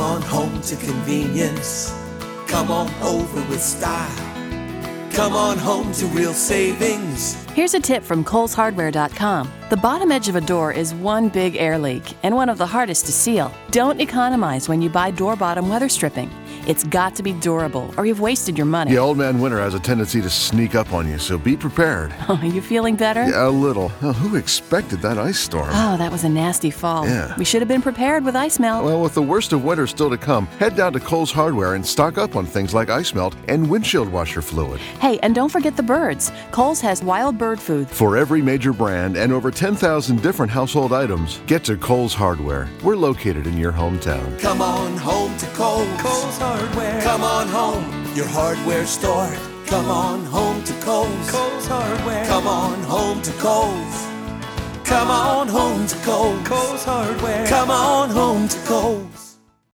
Come on home to convenience. Come on over with style. Come on home to real savings. Here's a tip from Cole'sHardware.com. The bottom edge of a door is one big air leak and one of the hardest to seal. Don't economize when you buy door bottom weather stripping. It's got to be durable or you've wasted your money. Yeah, Old Man Winter has a tendency to sneak up on you, so be prepared. Oh, are you feeling better? Yeah, a little. Oh, who expected that ice storm? Oh, that was a nasty fall. Yeah. We should have been prepared with ice melt. Well, with the worst of winter still to come, head down to Kohl's Hardware and stock up on things like ice melt and windshield washer fluid. Hey, and don't forget the birds. Kohl's has wild bird food. For every major brand and over 10,000 different household items, get to Kohl's Hardware. We're located in your hometown. Come on home to Kohl's. Kohl's Hardware. Come on home, your hardware store. Come on home to Kohl's. Kohl's Hardware. Come on home to Kohl's. Come on home to Kohl's. Kohl's Hardware. Come on home to Kohl's.